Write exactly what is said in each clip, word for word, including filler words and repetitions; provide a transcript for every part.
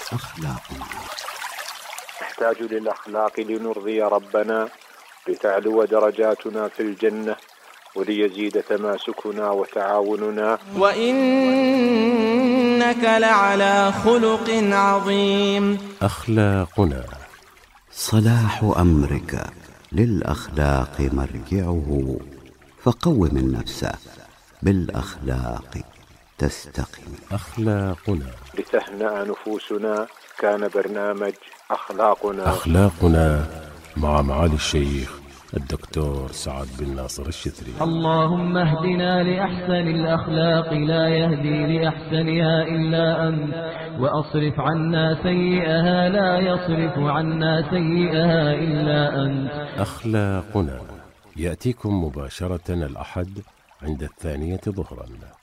أخلاقنا. نحتاج للأخلاق لنرضي ربنا، لتعلو درجاتنا في الجنة، وليزيد تماسكنا وتعاوننا. وإنك لعلى خلق عظيم. أخلاقنا. صلاح أمرك للأخلاق مرجعه، فقوم النفس بالأخلاق تستقيم. أخلاقنا. لتهنأ نفوسنا كان برنامج أخلاقنا. أخلاقنا مع معالي الشيخ الدكتور سعد بن ناصر الشتري. اللهم اهدنا لأحسن الأخلاق، لا يهدي لأحسنها إلا أنت، وأصرف عنا سيئها، لا يصرف عنا سيئها إلا أنت. أخلاقنا يأتيكم مباشرة الأحد عند الثانية ظهرا،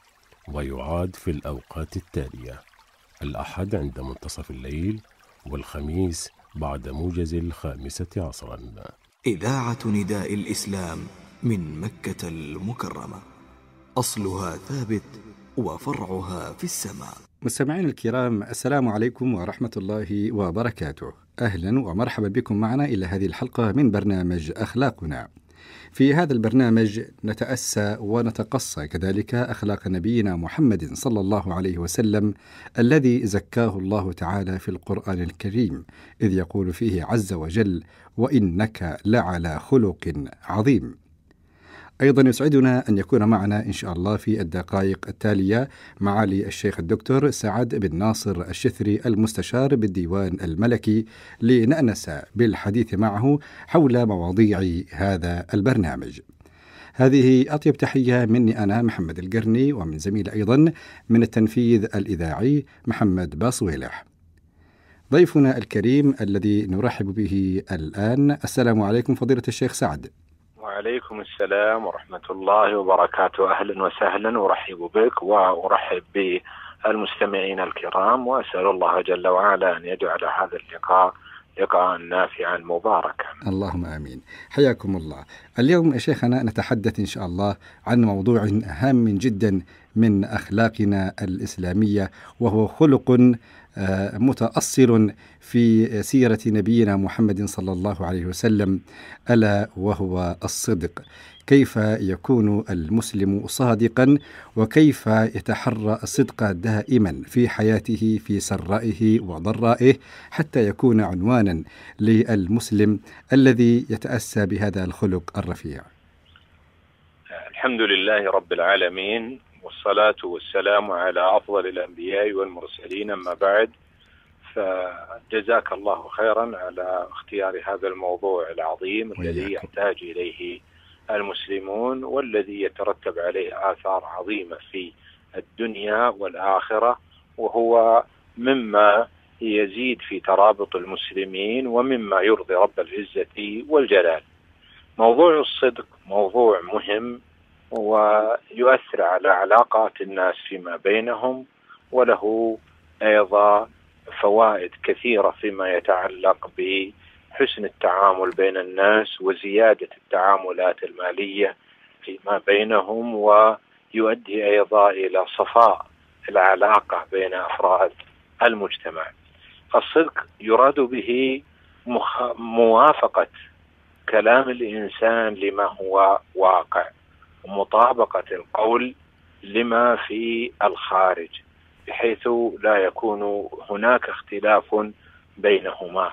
ويعاد في الأوقات التالية: الأحد عند منتصف الليل، والخميس بعد موجز الخامسة عصرا. إذاعة نداء الإسلام من مكة المكرمة، أصلها ثابت وفرعها في السماء. مستمعين الكرام، السلام عليكم ورحمة الله وبركاته. أهلا ومرحبا بكم معنا إلى هذه الحلقة من برنامج أخلاقنا. في هذا البرنامج نتأسى ونتقصى كذلك أخلاق نبينا محمد صلى الله عليه وسلم، الذي زكاه الله تعالى في القرآن الكريم، إذ يقول فيه عز وجل: وإنك لعلى خلق عظيم. أيضا يسعدنا أن يكون معنا إن شاء الله في الدقائق التالية معالي الشيخ الدكتور سعد بن ناصر الشثري، المستشار بالديوان الملكي، لنأنس بالحديث معه حول مواضيع هذا البرنامج. هذه أطيب تحية مني أنا محمد القرني، ومن زميل أيضا من التنفيذ الإذاعي محمد باصويلح. ضيفنا الكريم الذي نرحب به الآن، السلام عليكم فضيلة الشيخ سعد. وعليكم السلام ورحمة الله وبركاته. أهلا وسهلا، أرحب بك وأرحب بالمستمعين الكرام، وأسأل الله جل وعلا أن يجعل هذا اللقاء لقاء نافعا مباركا. اللهم آمين. حياكم الله. اليوم يا شيخنا نتحدث إن شاء الله عن موضوع هام جدا من أخلاقنا الإسلامية، وهو خلق متأصل في سيرة نبينا محمد صلى الله عليه وسلم، ألا وهو الصدق. كيف يكون المسلم صادقا، وكيف يتحرى الصدق دائما في حياته في سرائه وضرائه، حتى يكون عنوانا للمسلم الذي يتأسى بهذا الخلق الرفيع. الحمد لله رب العالمين، والصلاة والسلام على أفضل الأنبياء والمرسلين، أما بعد، فجزاك الله خيرا على اختيار هذا الموضوع العظيم الذي يحتاج إليه المسلمون، والذي يترتب عليه آثار عظيمة في الدنيا والآخرة، وهو مما يزيد في ترابط المسلمين ومما يرضي رب العزة والجلال. موضوع الصدق موضوع مهم، ويؤثر على علاقات الناس فيما بينهم، وله أيضا فوائد كثيرة فيما يتعلق بحسن التعامل بين الناس وزيادة التعاملات المالية فيما بينهم، ويؤدي أيضا إلى صفاء العلاقة بين أفراد المجتمع. الصدق يراد به موافقة كلام الإنسان لما هو واقع، ومطابقة القول لما في الخارج، بحيث لا يكون هناك اختلاف بينهما.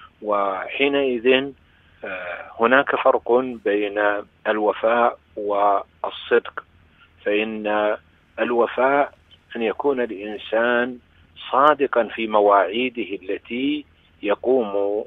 وحينئذ هناك فرق بين الوفاء والصدق، فإن الوفاء أن يكون الإنسان صادقا في مواعيده التي يقوم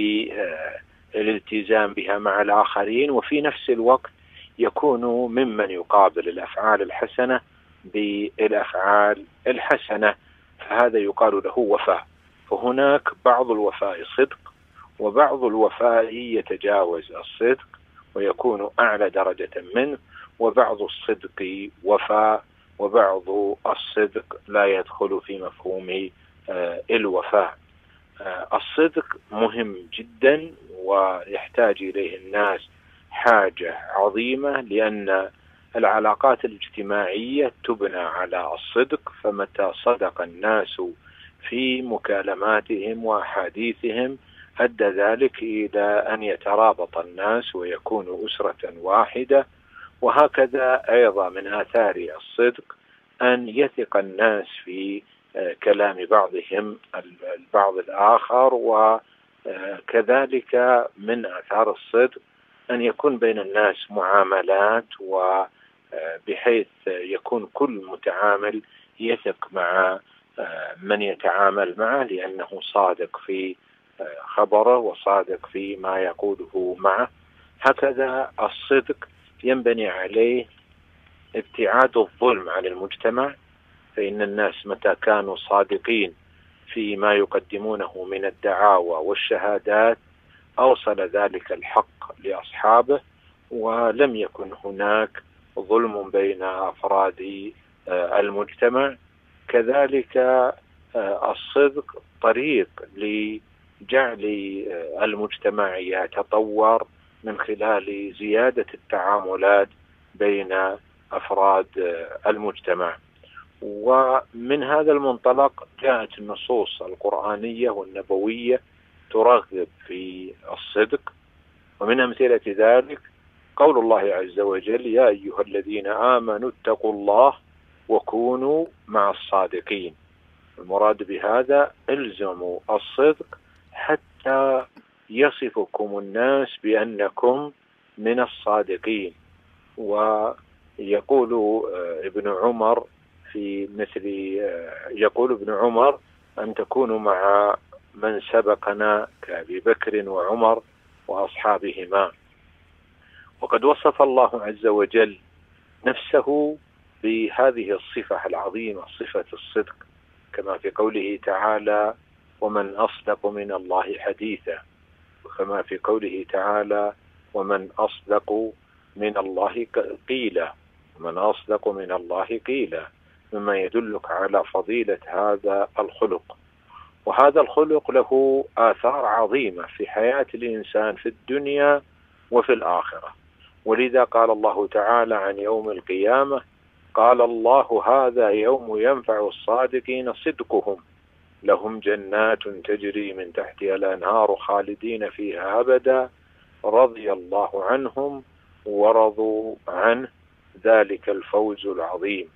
بالالتزام بها مع الآخرين، وفي نفس الوقت يكون ممن يقابل الأفعال الحسنة بالأفعال الحسنة، فهذا يقال له وفاء. فهناك بعض الوفاء صدق، وبعض الوفاء يتجاوز الصدق ويكون أعلى درجة منه، وبعض الصدق وفاء، وبعض الصدق لا يدخل في مفهوم الوفاء. الصدق مهم جدا، ويحتاج إليه الناس حاجة عظيمة، لأن العلاقات الاجتماعية تبنى على الصدق، فمتى صدق الناس في مكالماتهم وأحاديثهم أدى ذلك إلى أن يترابط الناس ويكونوا أسرة واحدة. وهكذا أيضا من آثار الصدق أن يثق الناس في كلام بعضهم البعض الآخر. وكذلك من آثار الصدق أن يكون بين الناس معاملات، وبحيث يكون كل متعامل يثق مع من يتعامل معه، لأنه صادق في خبره وصادق في ما يقوله معه. هكذا الصدق ينبني عليه ابتعاد الظلم عن المجتمع، فإن الناس متى كانوا صادقين فيما يقدمونه من الدعاوى والشهادات أوصل ذلك الحق لأصحابه، ولم يكن هناك ظلم بين أفراد المجتمع. كذلك الصدق طريق لجعل المجتمع يتطور من خلال زيادة التعاملات بين أفراد المجتمع. ومن هذا المنطلق جاءت النصوص القرآنية والنبوية ترغب في الصدق، ومن أمثلة ذلك قول الله عز وجل: يا أيها الذين آمنوا اتقوا الله وكونوا مع الصادقين. المراد بهذا الزموا الصدق حتى يصفكم الناس بأنكم من الصادقين. ويقول ابن عمر في مثل يقول ابن عمر أن تكونوا مع من سبقنا كأبي بكر وعمر وأصحابهما. وقد وصف الله عز وجل نفسه بهذه الصفة العظيمة، صفة الصدق، كما في قوله تعالى: ومن أصدق من الله حديثا، وكما في قوله تعالى: ومن أصدق من الله قيلا، ومن أصدق من الله قيلا، مما يدلك على فضيلة هذا الخلق. وهذا الخلق له آثار عظيمة في حياة الإنسان في الدنيا وفي الآخرة. ولذا قال الله تعالى عن يوم القيامة: قال الله هذا يوم ينفع الصادقين صدقهم لهم جنات تجري من تحتها الأنهار خالدين فيها أبدا رضي الله عنهم ورضوا عنه ذلك الفوز العظيم.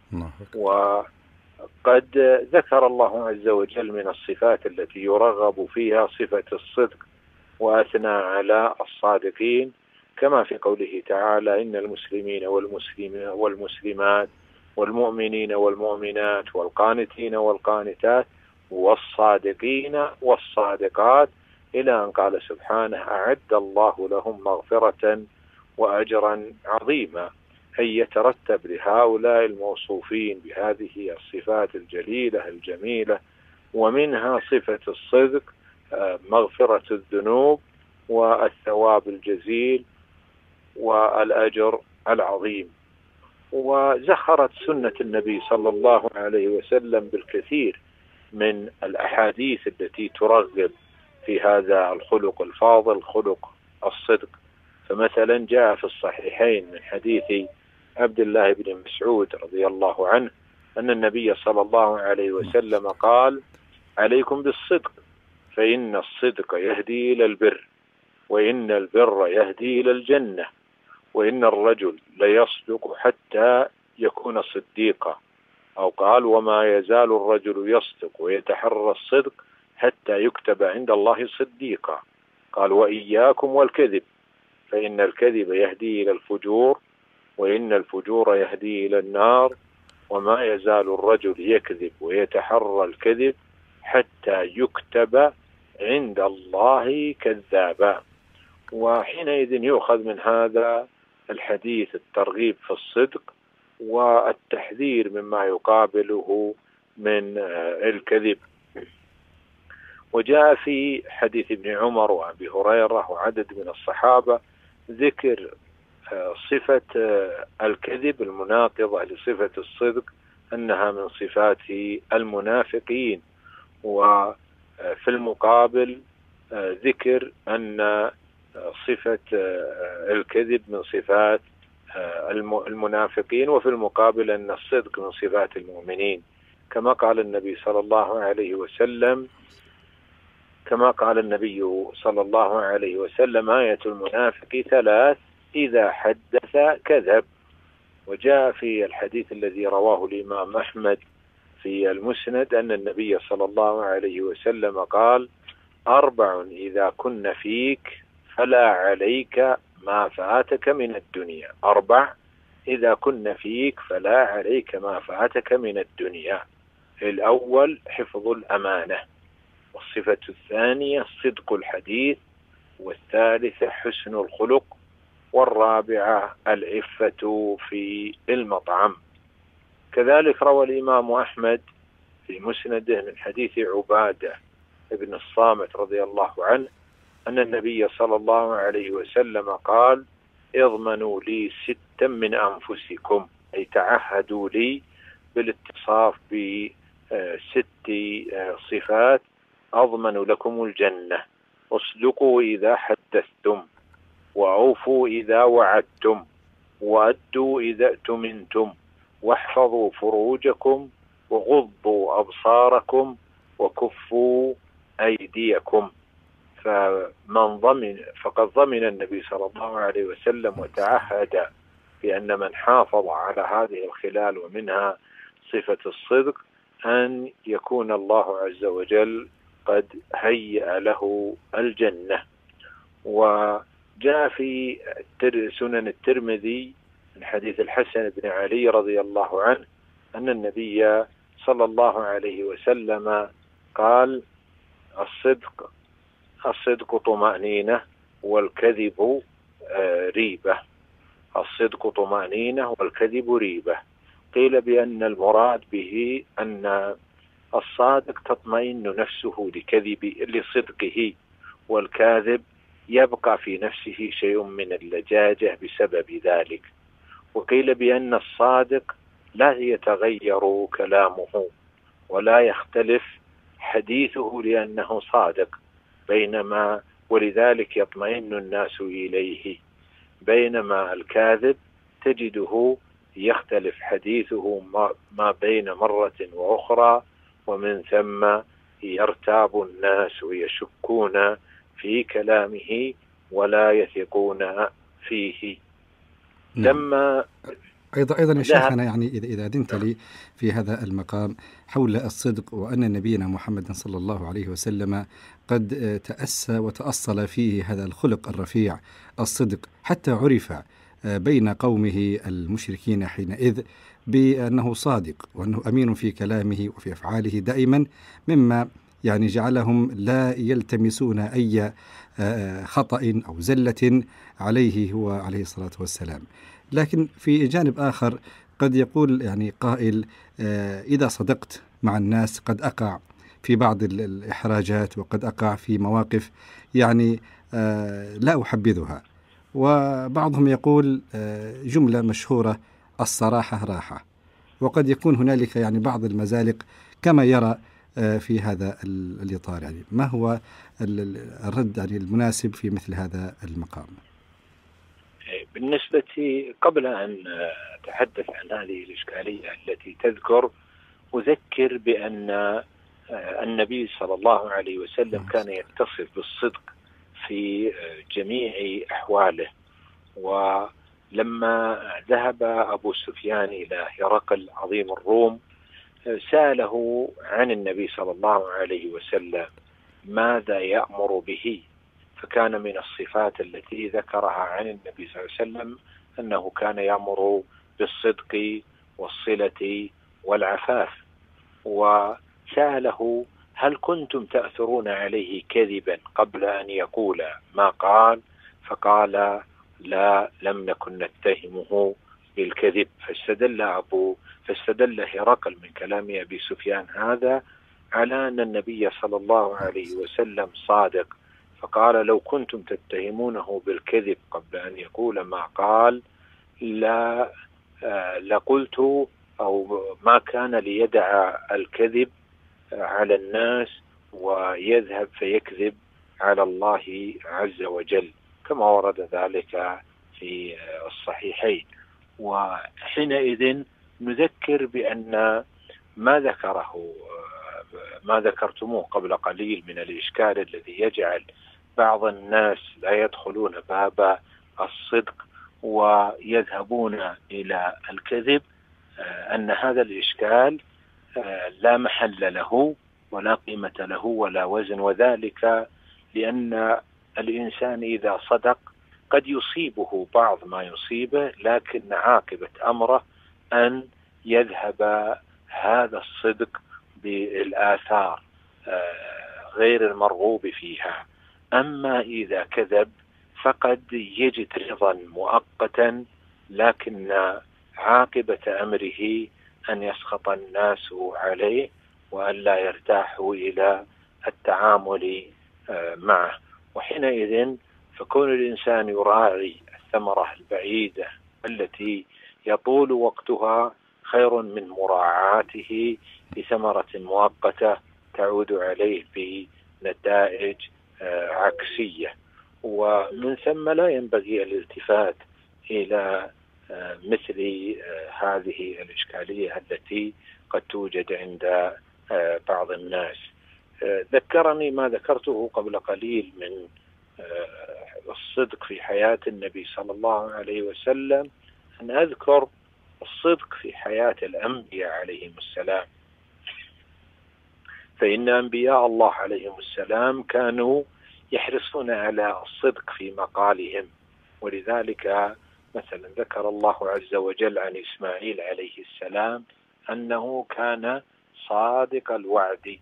وقد ذكر الله عز وجل من الصفات التي يرغب فيها صفة الصدق، وأثنى على الصادقين، كما في قوله تعالى: إن المسلمين والمسلمات والمؤمنين والمؤمنات والقانتين والقانتات والصادقين والصادقات، إلى أن قال سبحانه: أعد الله لهم مغفرة وأجرا عظيما. أي يترتب لهؤلاء الموصوفين بهذه الصفات الجليلة الجميلة، ومنها صفة الصدق، مغفرة الذنوب والثواب الجزيل والأجر العظيم. وزخرت سنة النبي صلى الله عليه وسلم بالكثير من الأحاديث التي ترغب في هذا الخلق الفاضل، خلق الصدق. فمثلا جاء في الصحيحين من حديث عبد الله بن مسعود رضي الله عنه أن النبي صلى الله عليه وسلم قال: عليكم بالصدق فإن الصدق يهدي إلى البر، وإن البر يهدي إلى الجنة، وإن الرجل ليصدق حتى يكون صديقا. أو قال: وما يزال الرجل يصدق ويتحرى الصدق حتى يكتب عند الله صديقا. قال: وإياكم والكذب فإن الكذب يهدي إلى الفجور، وإن الفجور يهدي إلى النار، وما يزال الرجل يكذب ويتحرى الكذب حتى يكتب عند الله كذابا. وحينئذ يؤخذ من هذا الحديث الترغيب في الصدق والتحذير مما يقابله من الكذب. وجاء في حديث ابن عمر وأبي هريرة وعدد من الصحابة ذكر صفة الكذب المناقضة لصفة الصدق أنها من صفات المنافقين، وفي المقابل ذكر أن صفة الكذب من صفات المنافقين، وفي المقابل أن الصدق من صفات المؤمنين. كما قال النبي صلى الله عليه وسلم كما قال النبي صلى الله عليه وسلم آية المنافق ثلاث: إذا حدث كذب. وجاء في الحديث الذي رواه الإمام أحمد في المسند أن النبي صلى الله عليه وسلم قال: أربع إذا كن فيك فلا عليك ما فاتك من الدنيا. أربع إذا كن فيك فلا عليك ما فاتك من الدنيا. الأول حفظ الأمانة، والصفة الثانية صدق الحديث، والثالثة حسن الخلق، والرابعة العفة في المطعم. كذلك روى الإمام أحمد في مسنده من حديث عبادة ابن الصامت رضي الله عنه أن النبي صلى الله عليه وسلم قال: اضمنوا لي ستا من أنفسكم، أي تعهدوا لي بالاتصاف بست صفات أضمن لكم الجنة: اصدقوا إذا حدثتم، وأوفوا إذا وعدتم، وأدوا إذا اؤتمنتم، واحفظوا فروجكم، وغضوا أبصاركم، وكفوا أيديكم. فمن ضمن فقد ضمن النبي صلى الله عليه وسلم وتعهد بأن من حافظ على هذه الخلال ومنها صفة الصدق أن يكون الله عز وجل قد هيأ له الجنة. وجاء في سنن الترمذي من حديث الحسن بن علي رضي الله عنه أن النبي صلى الله عليه وسلم قال: الصدق الصدق طمأنينة، والكذب ريبة. الصدق طمأنينة، والكذب ريبة. قيل بأن المراد به أن الصادق تطمئن نفسه لكذب لصدقه، والكاذب يبقى في نفسه شيء من اللجاجة بسبب ذلك. وقيل بأن الصادق لا يتغير كلامه ولا يختلف حديثه لأنه صادق، بينما ولذلك يطمئن الناس إليه، بينما الكاذب تجده يختلف حديثه ما بين مرة وأخرى، ومن ثم يرتاب الناس ويشكون في كلامه ولا يثقون فيه. لما أيضا أيضا يا شيخنا، يعني إذا إذا أذنت لي في هذا المقام حول الصدق، وأن نبينا محمد صلى الله عليه وسلم قد تأسى وتأصل فيه هذا الخلق الرفيع الصدق، حتى عرف بين قومه المشركين حينئذ بأنه صادق وأنه أمين في كلامه وفي أفعاله دائما، مما يعني جعلهم لا يلتمسون أي خطأ أو زلة عليه هو عليه الصلاة والسلام. لكن في جانب آخر قد يقول يعني قائل: إذا صدقت مع الناس قد أقع في بعض الإحراجات، وقد أقع في مواقف يعني لا أحبذها. وبعضهم يقول جملة مشهورة: الصراحة راحة. وقد يكون هنالك يعني بعض المزالق كما يرى في هذا الإطار. يعني ما هو الرد يعني المناسب في مثل هذا المقام؟ بالنسبة قبل أن أتحدث عن هذه الإشكالية التي تذكر، أذكر بأن النبي صلى الله عليه وسلم كان يتصف بالصدق في جميع أحواله. ولما ذهب أبو سفيان إلى هرقل عظيم الروم سأله عن النبي صلى الله عليه وسلم ماذا يأمر به، فكان من الصفات التي ذكرها عن النبي صلى الله عليه وسلم أنه كان يأمر بالصدق والصلة والعفاف. وسأله: هل كنتم تأثرون عليه كذبا قبل أن يقول ما قال؟ فقال: لا، لم نكن نتهمه بالكذب. فاستدل أبو فاستدل هرقل من كلام أبي سفيان هذا على أن النبي صلى الله عليه وسلم صادق، فقال: لو كنتم تتهمونه بالكذب قبل أن يقول ما قال لا لقلت أو ما كان ليدع الكذب على الناس ويذهب فيكذب على الله عز وجل، كما ورد ذلك في الصحيحين. وحينئذ نذكر بأن ما ذكره ما ذكرتموه قبل قليل من الإشكال الذي يجعل بعض الناس لا يدخلون باب الصدق ويذهبون إلى الكذب، أن هذا الإشكال لا محل له ولا قيمة له ولا وزن، وذلك لأن الإنسان إذا صدق قد يصيبه بعض ما يصيبه، لكن عاقبة أمره أن يذهب هذا الصدق بالآثار غير المرغوب فيها. أما إذا كذب فقد يجد رضا مؤقتا، لكن عاقبة أمره أن يسخط الناس عليه وأن لا يرتاحوا إلى التعامل معه. وحينئذ فكون الإنسان يراعي الثمرة البعيدة التي يطول وقتها خير من مراعاته لثمرة مؤقتة تعود عليه بنتائج عكسية. ومن ثم لا ينبغي الالتفات إلى مثل هذه الإشكالية التي قد توجد عند بعض الناس. ذكرني ما ذكرته قبل قليل من الصدق في حياة النبي صلى الله عليه وسلم أن أذكر الصدق في حياة الأنبياء عليهم السلام، فإن أنبياء الله عليهم السلام كانوا يحرصون على الصدق في مقالهم. ولذلك مثلا ذكر الله عز وجل عن إسماعيل عليه السلام أنه كان صادق الوعد،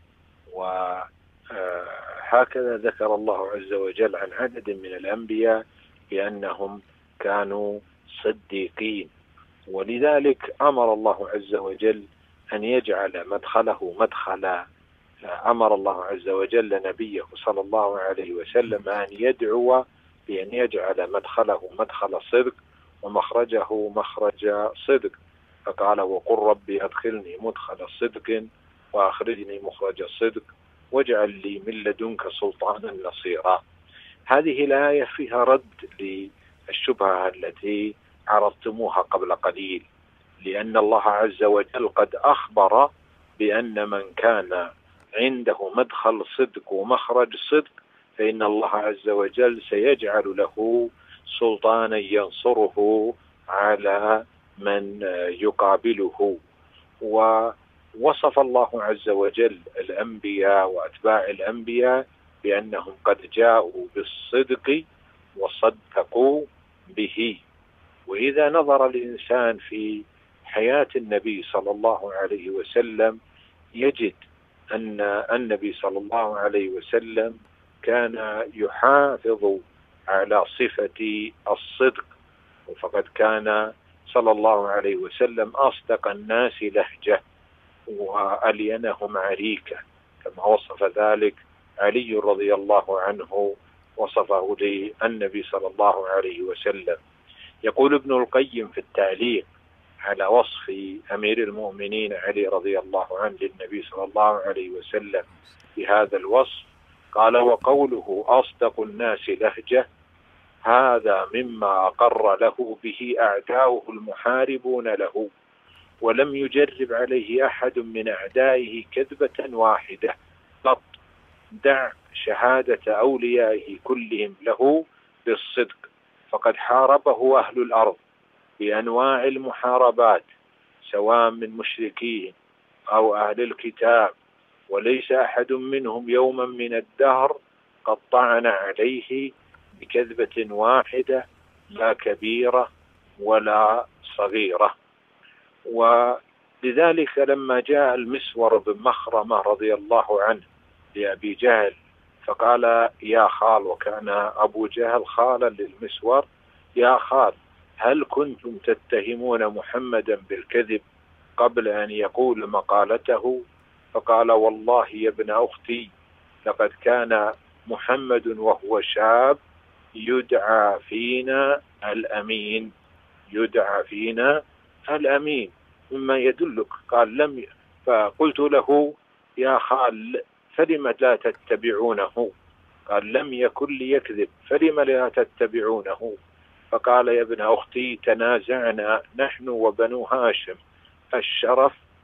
وهكذا ذكر الله عز وجل عن عدد من الأنبياء بأنهم كانوا صديقين. ولذلك أمر الله عز وجل أن يجعل مدخله مدخل أمر الله عز وجل نبيه صلى الله عليه وسلم أن يدعو بأن يجعل مدخله مدخل صدق ومخرجه مخرج صدق، فقال وقل ربي أدخلني مدخل صدق وأخرجني مخرج صدق واجعل لي من لدنك سلطانا نصيرا. هذه الآية فيها رد للشبهة التي عرضتموها قبل قليل، لأن الله عز وجل قد أخبر بأن من كان عنده مدخل صدق ومخرج صدق فإن الله عز وجل سيجعل له سلطانا ينصره على من يقابله. ووصف الله عز وجل الأنبياء وأتباع الأنبياء بأنهم قد جاءوا بالصدق وصدقوا به. وإذا نظر الإنسان في حياة النبي صلى الله عليه وسلم يجد أن النبي صلى الله عليه وسلم كان يحافظ على صفة الصدق، فقد كان صلى الله عليه وسلم أصدق الناس لهجة وألينهم عريكة، كما وصف ذلك علي رضي الله عنه وصفه للنبي صلى الله عليه وسلم. يقول ابن القيم في التعليق على وصف أمير المؤمنين علي رضي الله عنه للنبي صلى الله عليه وسلم بهذا الوصف، قال وقوله أصدق الناس لهجة هذا مما أقر له به أعداؤه المحاربون له، ولم يجرب عليه أحد من أعدائه كذبة واحدة قط، دع شهادة أوليائه كلهم له بالصدق، فقد حاربه أهل الأرض بأنواع المحاربات سواء من مشركين أو أهل الكتاب، وليس أحد منهم يوما من الدهر قد طعن عليه بكذبة واحدة لا كبيرة ولا صغيرة. ولذلك لما جاء المسور بن مخرمة رضي الله عنه لأبي جهل فقال يا خال، وكان أبو جهل خالا للمسور، يا خال هل كنتم تتهمون محمدا بالكذب قبل أن يقول مقالته؟ فقال والله يا ابن أختي لقد كان محمد وهو شاب يدعى فينا الأمين، يدعى فينا الأمين، مما يدلك. قال لم ي... فقلت له يا خال فلم لا تتبعونه؟ قال لم يكن ليكذب فلم لا تتبعونه؟ فقال يا ابن أختي تنازعنا نحن وبنو هاشم الشرف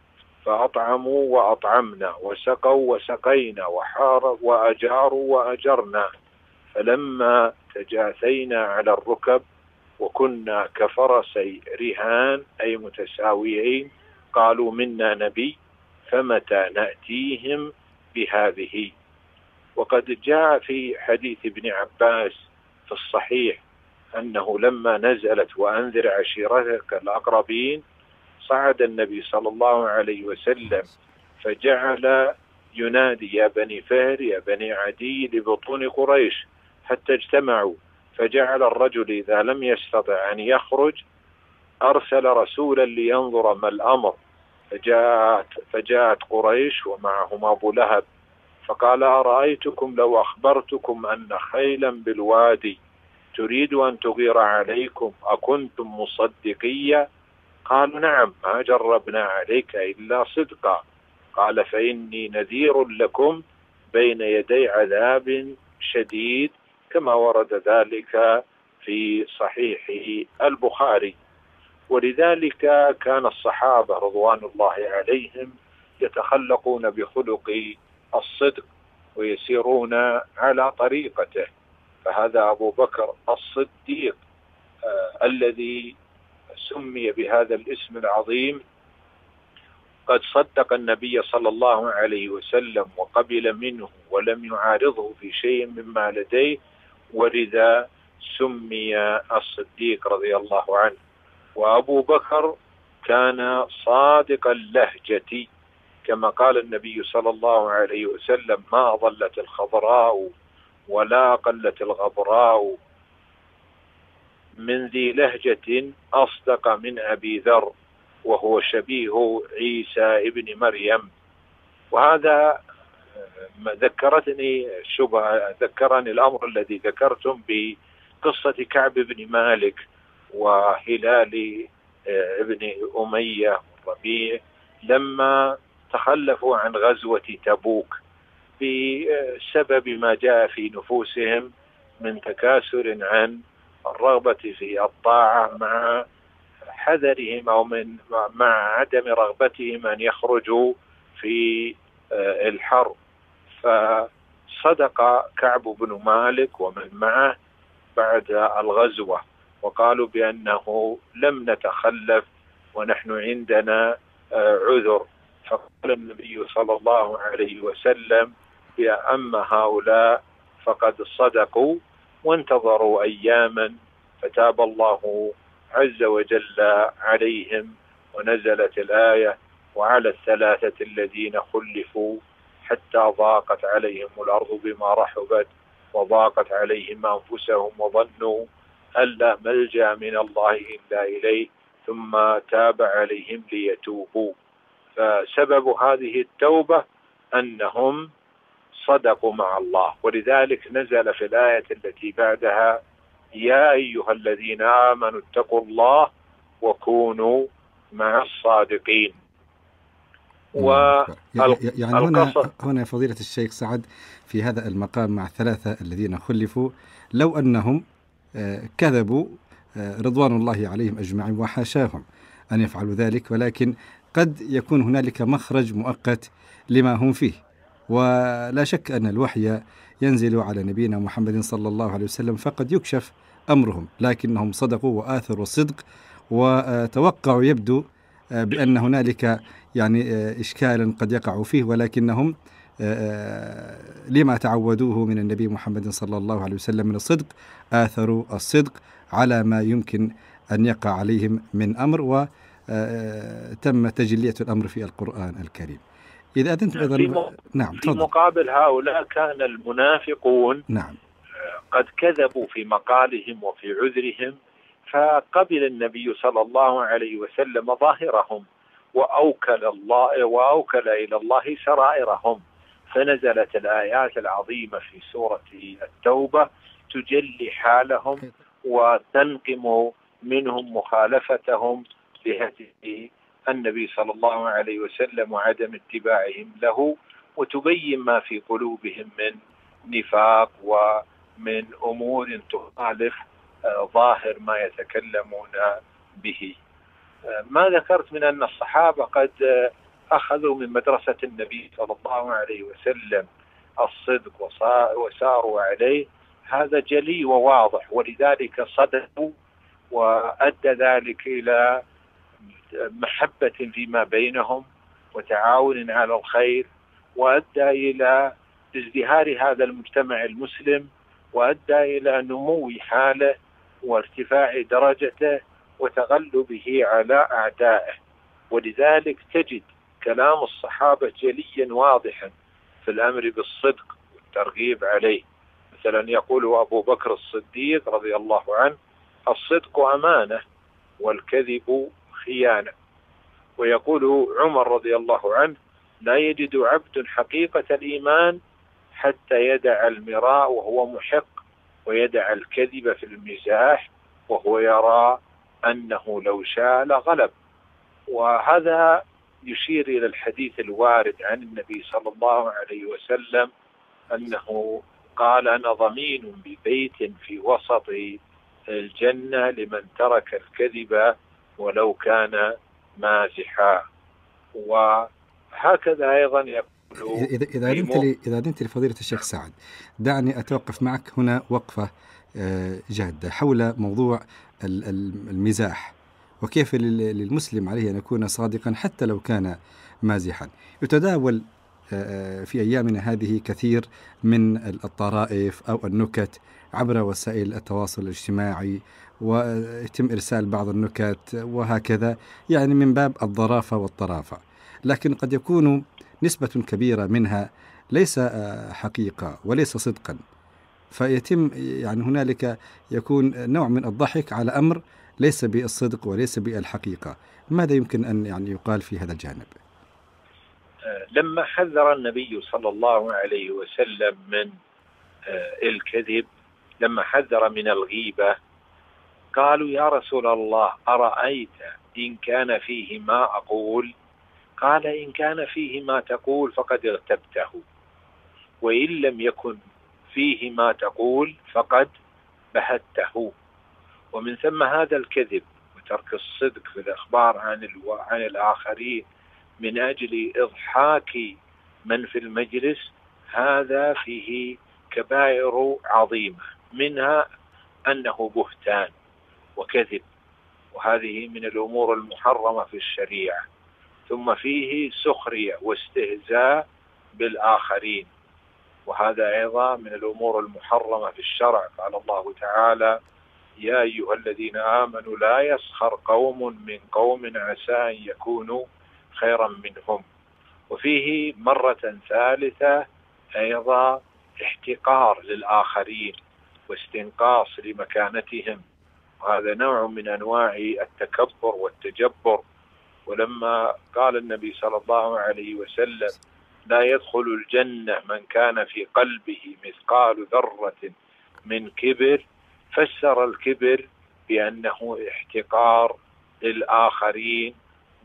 فأطعموا وأطعمنا، وسقوا وسقينا، وحاروا وأجاروا وأجرنا. فلما تجاثينا على الركب وكنا كفرسي رهان أي متساويين قالوا منا نبي فمتى نأتيهم بهذه. وقد جاء في حديث ابن عباس في الصحيح أنه لما نزلت وأنذر عشيرتك الأقربين صعد النبي صلى الله عليه وسلم فجعل ينادي يا بني فهر يا بني عدي لبطون قريش حتى اجتمعوا، فجعل الرجل إذا لم يستطع أن يخرج أرسل رسولا لينظر ما الأمر، فجاءت, فجاءت قريش ومعهم أبو لهب فقال أرأيتكم لو أخبرتكم أن خيلا بالوادي تريد أن تغير عليكم أكنتم مصدقية؟ قالوا نعم ما جربنا عليك إلا صدقا. قال فإني نذير لكم بين يدي عذاب شديد كما ورد ذلك في صحيح البخاري. ولذلك كان الصحابة رضوان الله عليهم يتخلقون بخلق الصدق ويسيرون على طريقته. فهذا أبو بكر الصديق آه الذي سمي بهذا الاسم العظيم قد صدق النبي صلى الله عليه وسلم وقبل منه ولم يعارضه في شيء مما لديه، ولذا سمي الصديق رضي الله عنه. وأبو بكر كان صادق اللهجة كما قال النبي صلى الله عليه وسلم ما ظلت الخضراء ولا قلت الغبراء من ذي لهجة أصدق من أبي ذر وهو شبيه عيسى ابن مريم. وهذا ذكرتني شبه ذكرني الأمر الذي ذكرتم بقصة كعب بن مالك وهلال ابن أمية الربيع لما تخلفوا عن غزوة تبوك بسبب ما جاء في نفوسهم من تكاسر عن الرغبة في الطاعة مع حذرهم أو من مع عدم رغبتهم أن يخرجوا في الحرب. فصدق كعب بن مالك ومن معه بعد الغزوة وقالوا بأنه لم نتخلف ونحن عندنا عذر. فقال النبي صلى الله عليه وسلم بأما هؤلاء فقد صدقوا وانتظروا أياما فتاب الله عز وجل عليهم ونزلت الآية وعلى الثلاثة الذين خلفوا حتى ضاقت عليهم الأرض بما رحبت وضاقت عليهم أنفسهم وظنوا أن لا ملجأ من الله إلا إليه ثم تاب عليهم ليتوبوا. فسبب هذه التوبة أنهم صدقوا مع الله، ولذلك نزل في الآية التي بعدها يا أيها الذين آمنوا اتقوا الله وكونوا مع الصادقين. و يعني هنا هنا فضيلة الشيخ سعد في هذا المقام مع الثلاثة الذين خلفوا لو أنهم كذبوا رضوان الله عليهم أجمعين وحاشاهم أن يفعلوا ذلك، ولكن قد يكون هنالك مخرج مؤقت لما هم فيه. ولا شك أن الوحي ينزل على نبينا محمد صلى الله عليه وسلم فقد يكشف أمرهم، لكنهم صدقوا وآثروا الصدق وتوقعوا يبدو بأن هنالك يعني إشكالا قد يقع فيه، ولكنهم لما تعودوه من النبي محمد صلى الله عليه وسلم من الصدق آثروا الصدق على ما يمكن أن يقع عليهم من أمر، وتم تجلية الأمر في القرآن الكريم. إذا أذنت أيضا في, م... نعم في مقابل هؤلاء كان المنافقون نعم قد كذبوا في مقالهم وفي عذرهم، فقبل النبي صلى الله عليه وسلم ظاهرهم وأوكل الله وأوكل إلى الله سرائرهم، فنزلت الآيات العظيمة في سورة التوبة تجلي حالهم وتنقم منهم مخالفتهم لهدي النبي صلى الله عليه وسلم وعدم اتباعهم له، وتبين ما في قلوبهم من نفاق ومن أمور تخالف ظاهر ما يتكلمون به. ما ذكرت من أن الصحابة قد أخذوا من مدرسة النبي صلى الله عليه وسلم الصدق وساروا عليه، هذا جلي وواضح، ولذلك صدقوا، وأدى ذلك إلى محبة فيما بينهم وتعاون على الخير، وأدى إلى ازدهار هذا المجتمع المسلم، وأدى إلى نمو حاله وارتفاع درجته وتغلبه على أعدائه. ولذلك تجد كلام الصحابة جليا واضحا في الأمر بالصدق والترغيب عليه. مثلا يقول أبو بكر الصديق رضي الله عنه: الصدق أمانة والكذب خيانة. ويقول عمر رضي الله عنه: لا يجد عبد حقيقة الإيمان حتى يدع المراء وهو محق، ويدع الكذب في المزاح وهو يرى أنه لو شاء لغلب. وهذا يشير إلى الحديث الوارد عن النبي صلى الله عليه وسلم أنه قال: أنا ضمين ببيت في وسط الجنة لمن ترك الكذب ولو كان مازحا. وهكذا أيضا يقول إذا إذا أذنت لي إذا أذنت لفضيلة الشيخ سعد، دعني أتوقف معك هنا وقفة جادة حول موضوع المزاح، وكيف للمسلم عليه أن يكون صادقا حتى لو كان مازحا. يتداول في أيامنا هذه كثير من الطرائف أو النكت عبر وسائل التواصل الاجتماعي، ويتم إرسال بعض النكت وهكذا، يعني من باب الظرافة والطرافة، لكن قد يكون نسبة كبيرة منها ليس حقيقة وليس صدقا، فيتم يعني هنالك يكون نوع من الضحك على أمر ليس بالصدق وليس بالحقيقة. ماذا يمكن أن يعني يقال في هذا الجانب؟ لما حذر النبي صلى الله عليه وسلم من الكذب، لما حذر من الغيبة، قالوا: يا رسول الله أرأيت إن كان فيه ما أقول؟ قال: إن كان فيه ما تقول فقد اغتبته، وإن لم يكن فيه ما تقول فقد بهته. ومن ثم هذا الكذب وترك الصدق في الإخبار عن الو... عن الآخرين من أجل إضحاك من في المجلس، هذا فيه كبائر عظيمة، منها أنه بهتان وكذب، وهذه من الأمور المحرمة في الشريعة. ثم فيه سخرية واستهزاء بالآخرين، وهذا أيضا من الأمور المحرمة في الشرع. قال الله تعالى: يا أيها الذين آمنوا لا يسخر قوم من قوم عسى أن يكونوا خيرا منهم. وفيه مرة ثالثة أيضا احتقار للآخرين واستنقاص لمكانتهم، وهذا نوع من أنواع التكبر والتجبر. ولما قال النبي صلى الله عليه وسلم: لا يدخل الجنة من كان في قلبه مثقال ذرة من كبر، فسر الكبر بأنه احتقار للآخرين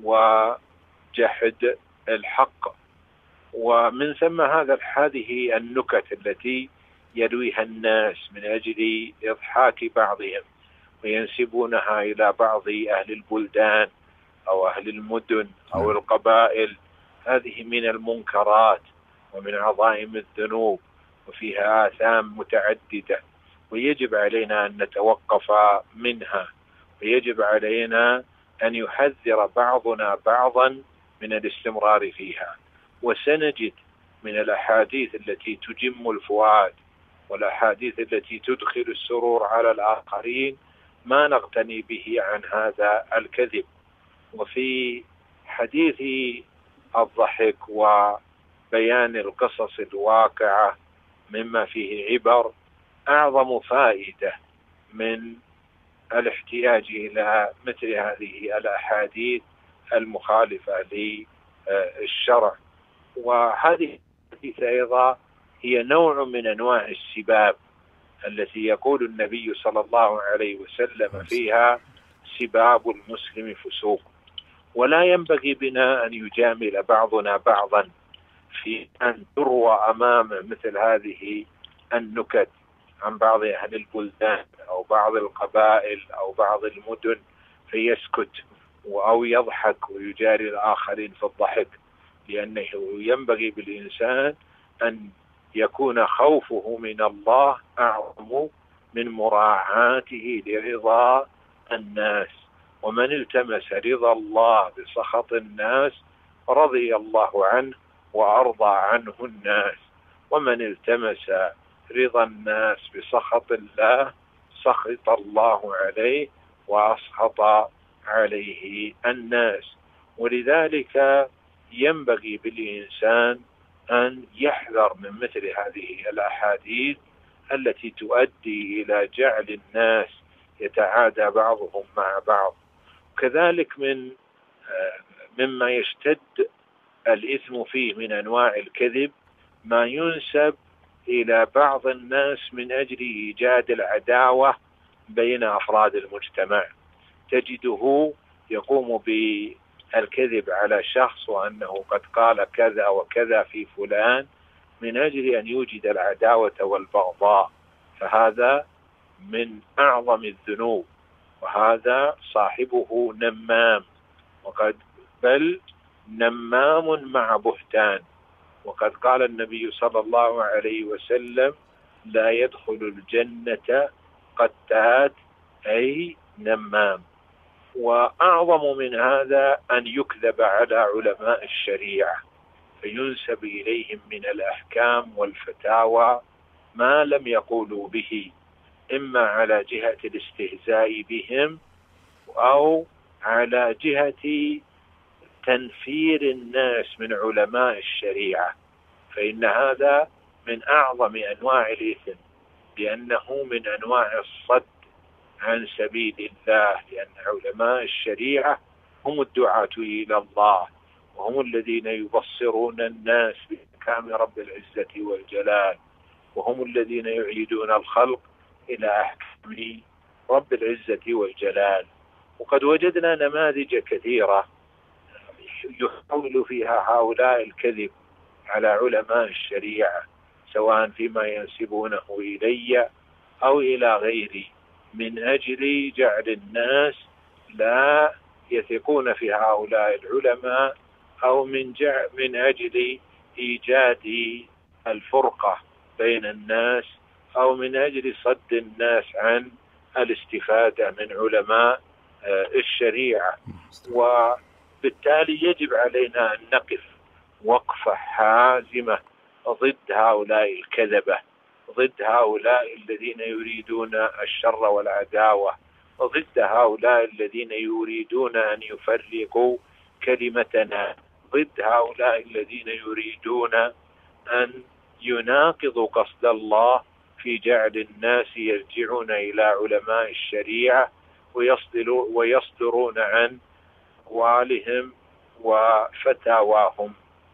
وجحد الحق. ومن ثم هذا هذه النكت التي يرويها الناس من أجل إضحاك بعضهم وينسبونها إلى بعض أهل البلدان أو أهل المدن أو القبائل، هذه من المنكرات ومن عظائم الذنوب، وفيها آثام متعددة، ويجب علينا أن نتوقف منها، ويجب علينا أن يحذر بعضنا بعضا من الاستمرار فيها. وسنجد من الأحاديث التي تجم الفؤاد والأحاديث التي تدخل السرور على الآخرين ما نغتني به عن هذا الكذب. وفي حديث الضحك وبيان القصص الواقعة مما فيه عبر، أعظم فائدة من الاحتياج إلى مثل هذه الأحاديث المخالفة للشرع. وهذه الحديث أيضا هي نوع من أنواع السباب التي يقول النبي صلى الله عليه وسلم فيها: سباب المسلم فسوق. ولا ينبغي بنا أن يجامل بعضنا بعضا في أن تروى أمامه مثل هذه النكت عن بعض أهل البلدان أو بعض القبائل أو بعض المدن فيسكت أو يضحك ويجاري الآخرين في الضحك. لأنه ينبغي بالإنسان أن يكون خوفه من الله أعظم من مراعاته لرضا الناس. ومن التمس رضا الله بسخط الناس رضي الله عنه وأرضى عنه الناس، ومن التمس رضا الناس بسخط الله سخط الله عليه وأسخط عليه الناس. ولذلك ينبغي بالإنسان أن يحذر من مثل هذه الأحاديث التي تؤدي إلى جعل الناس يتعادى بعضهم مع بعض. كذلك من مما يشتد الإثم فيه من أنواع الكذب ما ينسب إلى بعض الناس من أجل إيجاد العداوة بين أفراد المجتمع. تجده يقوم بالكذب على شخص وأنه قد قال كذا وكذا في فلان من أجل أن يوجد العداوة والبغضاء، فهذا من أعظم الذنوب، وهذا صاحبه نمام، وقد بل نمام مع بهتان. وقد قال النبي صلى الله عليه وسلم: لا يدخل الجنة قتات، أي نمام. وأعظم من هذا أن يكذب على علماء الشريعة فينسب إليهم من الأحكام والفتاوى ما لم يقولوا به، إما على جهة الاستهزاء بهم أو على جهة تنفير الناس من علماء الشريعة، فإن هذا من أعظم أنواع الإثم، لأنه من أنواع الصد عن سبيل الله، لأن علماء الشريعة هم الدعاة إلى الله، وهم الذين يبصرون الناس بأحكام رب العزة والجلال، وهم الذين يعيدون الخلق إلى أحكام رب العزة والجلال. وقد وجدنا نماذج كثيرة يحاول فيها هؤلاء الكذب على علماء الشريعة، سواء فيما ينسبونه إلي أو إلى غيري، من أجل جعل الناس لا يثقون في هؤلاء العلماء، أو من جع من أجل إيجاد الفرقة بين الناس، أو من أجل صد الناس عن الاستفادة من علماء الشريعة. وبالتالي يجب علينا أن نقف وقفة حازمة ضد هؤلاء الكذبة، ضد هؤلاء الذين يريدون الشر والعداوة، ضد هؤلاء الذين يريدون أن يفرقوا كلمتنا، ضد هؤلاء الذين يريدون أن يناقضوا قصد الله في جعل الناس يرجعون إلى علماء الشريعة ويصدرون عن أقوالهم وفتاواهم.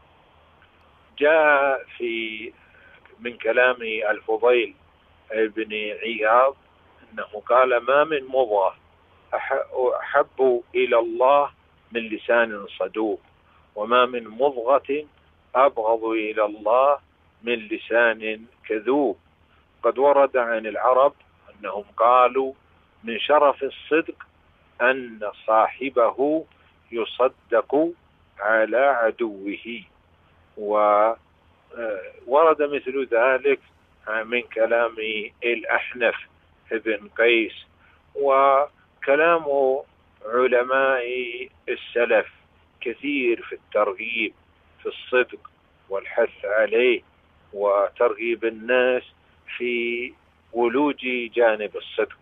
جاء في من كلام الفضيل بن عياض أنه قال: ما من مضغة أحب إلى الله من لسان صدوق، وما من مضغة أبغض إلى الله من لسان كذوب. قد ورد عن العرب أنهم قالوا: من شرف الصدق أن صاحبه يصدق على عدوه. وورد مثل ذلك من كلام الأحنف ابن قيس، وكلام علماء السلف كثير في الترغيب في الصدق والحث عليه، وترغيب الناس في ولوج جانب الصدق.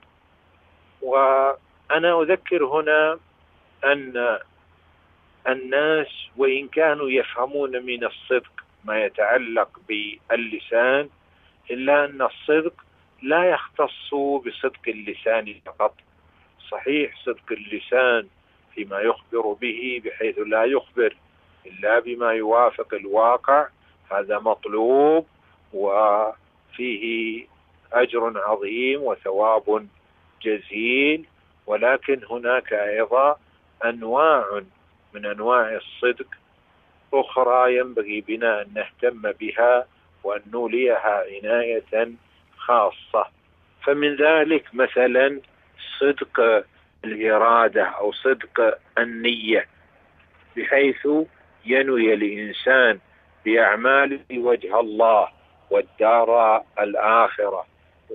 وأنا أذكر هنا أن الناس وإن كانوا يفهمون من الصدق ما يتعلق باللسان، إلا أن الصدق لا يختص بصدق اللسان فقط. صحيح صدق اللسان فيما يخبر به بحيث لا يخبر إلا بما يوافق الواقع، هذا مطلوب وفيه أجر عظيم وثواب جزيل. ولكن هناك أيضا أنواع من أنواع الصدق أخرى ينبغي بنا أن نهتم بها وأن نوليها عناية خاصة. فمن ذلك مثلا صدق الإرادة أو صدق النية، بحيث ينوي الإنسان بأعماله وجه الله والدار الآخرة،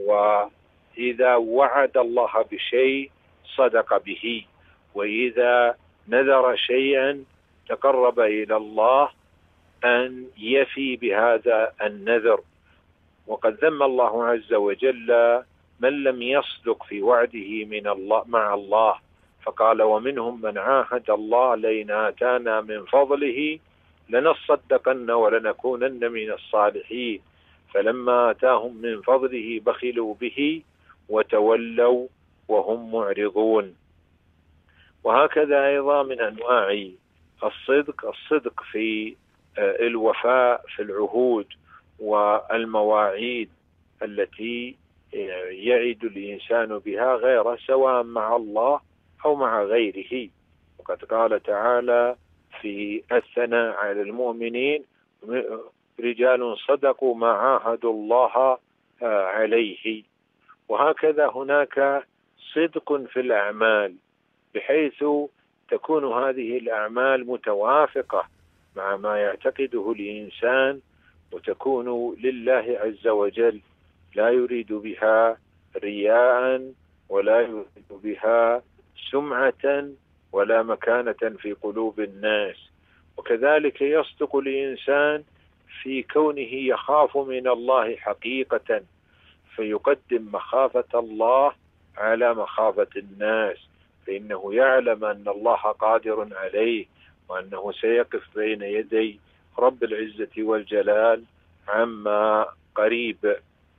وإذا وعد الله بشيء صدق به، وإذا نذر شيئا تقرب إلى الله أن يفي بهذا النذر. وقد ذم الله عز وجل من لم يصدق في وعده من الله مع الله، فقال: ومنهم من عاهد الله لئن آتانا من فضله لنصدقن ولنكونن من الصالحين، فلما آتاهم من فضله بخلوا به وتولوا وهم معرضون. وهكذا أيضا من أنواع الصدق الصدق في الوفاء في العهود والمواعيد التي يعد الإنسان بها غيره، سواء مع الله أو مع غيره. وقد قال تعالى في الثناء على المؤمنين: رجال صدقوا ما عاهدوا الله عليه. وهكذا هناك صدق في الأعمال، بحيث تكون هذه الأعمال متوافقة مع ما يعتقده الإنسان، وتكون لله عز وجل، لا يريد بها رياء ولا يريد بها سمعة ولا مكانة في قلوب الناس. وكذلك يصدق الإنسان في كونه يخاف من الله حقيقة، فيقدم مخافة الله على مخافة الناس، فإنه يعلم أن الله قادر عليه، وأنه سيقف بين يدي رب العزة والجلال عما قريب.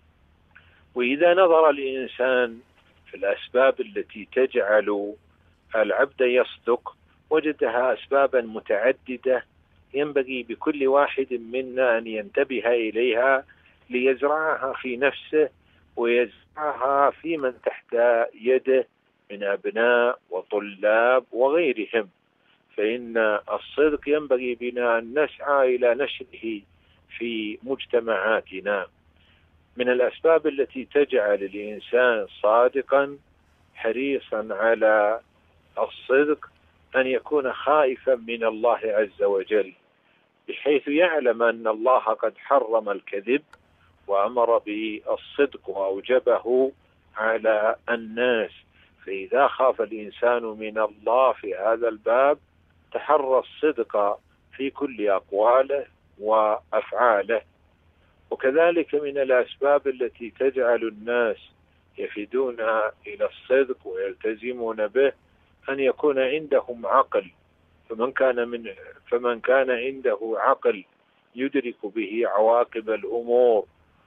وإذا نظر الإنسان في الأسباب التي تجعل العبد يصدق، وجدها أسبابا متعددة ينبغي بكل واحد منا أن ينتبه إليها ليزرعها في نفسه ويزرعها في من تحت يده من أبناء وطلاب وغيرهم. فإن الصدق ينبغي بنا أن نسعى إلى نشره في مجتمعاتنا. من الأسباب التي تجعل الإنسان صادقا حريصا على الصدق أن يكون خائفا من الله عز وجل، بحيث يعلم أن الله قد حرم الكذب وأمر بالصدق وأوجبه على الناس. فإذا خاف الإنسان من الله في هذا الباب تحرى الصدق في كل أقواله وأفعاله. وكذلك من الأسباب التي تجعل الناس يفدون إلى الصدق ويلتزمون به أن يكون عندهم عقل، فمن كان من فمن كان عنده عقل يدرك به عواقب الأمور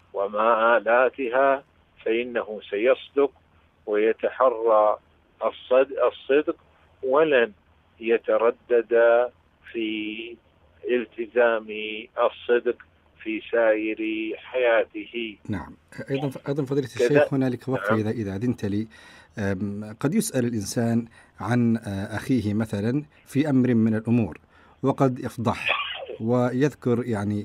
ومآلاتها فإنه سيصدق ويتحرى الصدق ولن يتردد في التزام الصدق في سائر حياته. نعم. أيضا أيضا فضيلة الشيخ هنالك وقفة، إذا إذا أذنت لي، قد يسأل الإنسان عن أخيه مثلا في أمر من الأمور، وقد يفضح ويذكر يعني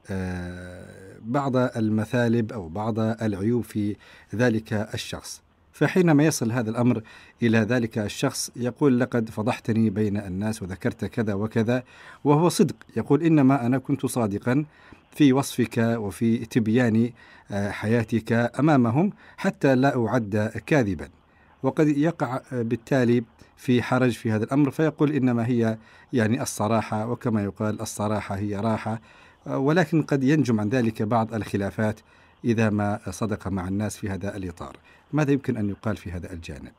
بعض المثالب أو بعض العيوب في ذلك الشخص، فحينما يصل هذا الأمر إلى ذلك الشخص يقول: لقد فضحتني بين الناس وذكرت كذا وكذا، وهو صدق، يقول: إنما أنا كنت صادقا في وصفك وفي تبيان حياتك أمامهم حتى لا أعد كاذبا. وقد يقع بالتالي في حرج في هذا الأمر، فيقول: إنما هي يعني الصراحة، وكما يقال الصراحة هي راحة. ولكن قد ينجم عن ذلك بعض الخلافات إذا ما صدق مع الناس في هذا الإطار. ماذا يمكن أن يقال في هذا الجانب؟